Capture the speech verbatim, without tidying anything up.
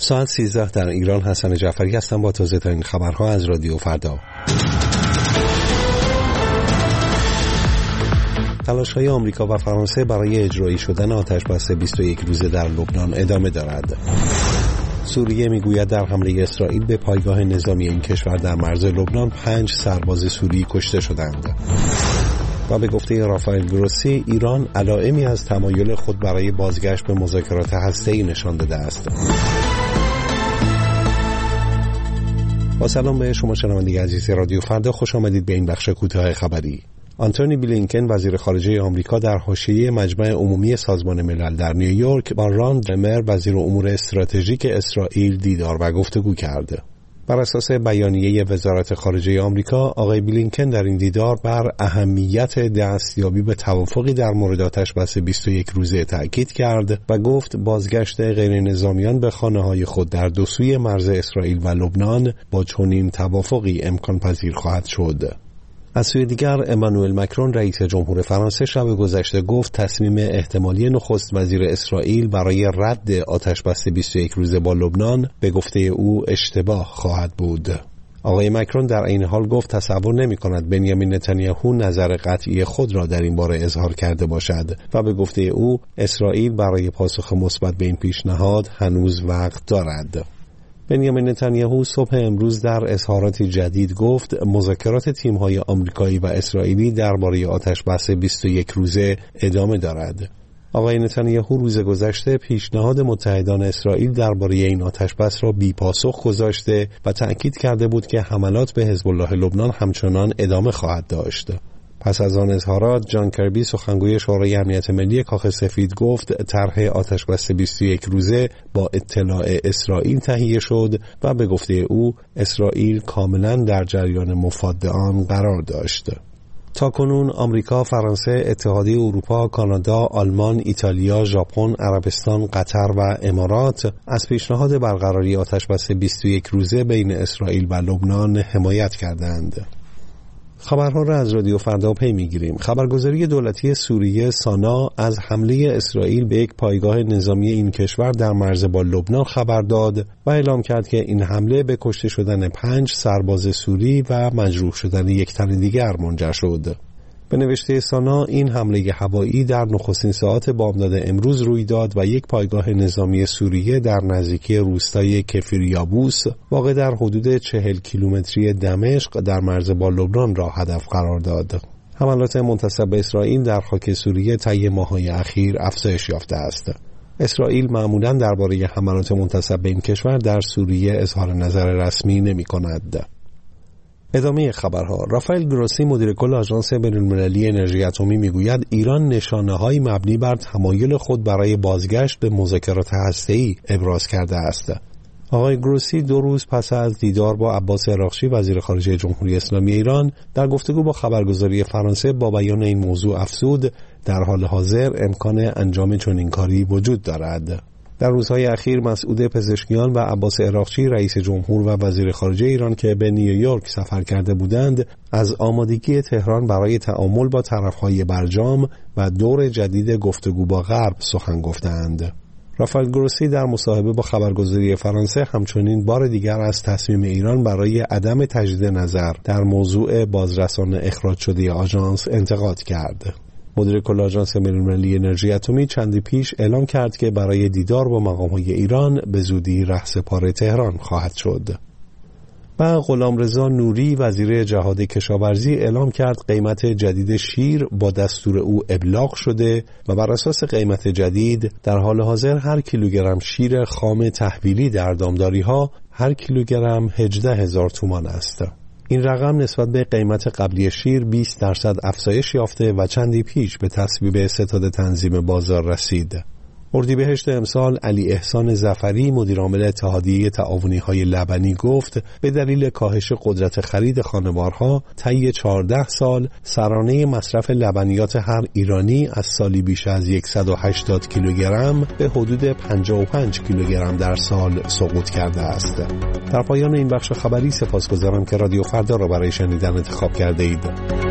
ساعت سیزده در ایران. حسن جعفری هستم با تازه ترین خبرها از رادیو فردا. تلاش‌های آمریکا و فرانسه برای اجرایی شدن آتش‌بس بیست و یک روزه در لبنان ادامه دارد. سوریه میگوید در حمله اسرائیل به پایگاه نظامی این کشور در مرز لبنان پنج سرباز سوری کشته شدند. و به گفته رافائل گروسی، ایران علائمی از تمایل خود برای بازگشت به مذاکرات هسته‌ای نشان داده است. با سلام به شما شنوندگان عزیز رادیو فردا، خوش آمدید به این بخش کوتاه خبری. آنتونی بلینکن وزیر خارجه آمریکا در حاشیه مجمع عمومی سازمان ملل در نیویورک با ران دمر وزیر امور استراتژیک اسرائیل دیدار و گفتگو کرد. بر اساس بیانیه وزارت خارجه آمریکا، آقای بلینکن در این دیدار بر اهمیت دستیابی به توافقی در مورد آتش‌بس بیست و یک روزه تأکید کرد و گفت بازگشت غیر نظامیان به خانه‌های خود در دو سوی مرز اسرائیل و لبنان با چنین توافقی امکان پذیر خواهد شد. از سوی دیگر، امانوئل مکرون رئیس جمهور فرانسه شب گذشته گفت تصمیم احتمالی نخست وزیر اسرائیل برای رد آتش‌بس بیست و یک روزه با لبنان به گفته او اشتباه خواهد بود. آقای مکرون در این حال گفت تصور نمی‌کند بنیامین نتانیاهو نظر قطعی خود را در این باره اظهار کرده باشد و به گفته او اسرائیل برای پاسخ مثبت به این پیشنهاد هنوز وقت دارد. بنیامین نتانیاهو صبح امروز در اظهاراتی جدید گفت مذاکرات تیم‌های آمریکایی و اسرائیلی درباره آتش‌بس بیست و یک روزه ادامه دارد. آقای نتانیاهو روز گذشته پیشنهاد متحدان اسرائیل درباره این آتش‌بس را بی‌پاسخ گذاشته و تأکید کرده بود که حملات به حزب الله لبنان همچنان ادامه خواهد داشت. پس از آن اظهارات، جان کربی سخنگوی شورای امنیت ملی کاخ سفید گفت طرح آتش‌بس بیست و یک روزه با اطلاع اسرائیل تهیه شد و به گفته او اسرائیل کاملا در جریان مفاد آن قرار داشت. تاکنون آمریکا، فرانسه، اتحادیه اروپا، کانادا، آلمان، ایتالیا، ژاپن، عربستان، قطر و امارات از پیشنهاد برقراری آتش‌بس بیست و یک روزه بین اسرائیل و لبنان حمایت کردند. خبرها را از رادیو فردا پی می‌گیریم. خبرگزاری دولتی سوریه سانا از حمله اسرائیل به یک پایگاه نظامی این کشور در مرز با لبنان خبر داد و اعلام کرد که این حمله به کشته شدن پنج سرباز سوری و مجروح شدن یک تن دیگر منجر شد. به نوشته سانا، این حمله هوایی در نخستین ساعات بامداد امروز روی داد و یک پایگاه نظامی سوریه در نزدیکی روستای کفریابوس واقع در حدود چهل کیلومتری دمشق در مرز با لبنان را هدف قرار داد. حملات منتسب به اسرائیل در خاک سوریه طی ماه‌های اخیر افزایش یافته است. اسرائیل معمولاً درباره حملات منتسب به این کشور در سوریه اظهار نظر رسمی نمی‌کند. ادامه خبرها. رافائل گروسی مدیر کل آژانس بین‌المللی انرژی اتمی میگوید ایران نشانه‌های مبنی بر تمایل خود برای بازگشت به مذاکرات هسته‌ای ابراز کرده است. آقای گروسی دو روز پس از دیدار با عباس عراقچی وزیر خارجه جمهوری اسلامی ایران در گفتگو با خبرگزاری فرانسه با بیان این موضوع افزود در حال حاضر امکان انجام چنین کاری وجود دارد. در روزهای اخیر مسعود پزشکیان و عباس عراقچی رئیس جمهور و وزیر خارجه ایران که به نیویورک سفر کرده بودند از آمادگی تهران برای تعامل با طرفهای برجام و دور جدید گفتگو با غرب سخن گفتند. رافائل گروسی در مصاحبه با خبرگزاری فرانسه همچنین بار دیگر از تصمیم ایران برای عدم تجدید نظر در موضوع بازرسان اخراج شده آژانس انتقاد کرد. مدیر کل آژانس بین‌المللی انرژی اتمی چندی پیش اعلام کرد که برای دیدار با مقام‌های ایران به زودی رهسپار تهران خواهد شد. و غلامرضا نوری وزیر جهاد کشاورزی اعلام کرد قیمت جدید شیر با دستور او ابلاغ شده و بر اساس قیمت جدید در حال حاضر هر کیلوگرم شیر خام تحویلی در دامداری‌ها هر کیلوگرم هجده هزار تومان است. این رقم نسبت به قیمت قبلی شیر بیست درصد افزایش یافته و چندی پیش به تصویب ستاد تنظیم بازار رسید. اردیبهشت امسال علی احسان ظفری مدیرعامل اتحادیه تعاونی‌های لبنی گفت به دلیل کاهش قدرت خرید خانوارها طی چهارده سال سرانه مصرف لبنیات هر ایرانی از سالی بیش از صد و هشتاد کیلوگرم به حدود پنجاه و پنج کیلوگرم در سال سقوط کرده است. در پایان این بخش خبری سپاسگزارم که رادیو فردا را برای شنیدن انتخاب کرده اید.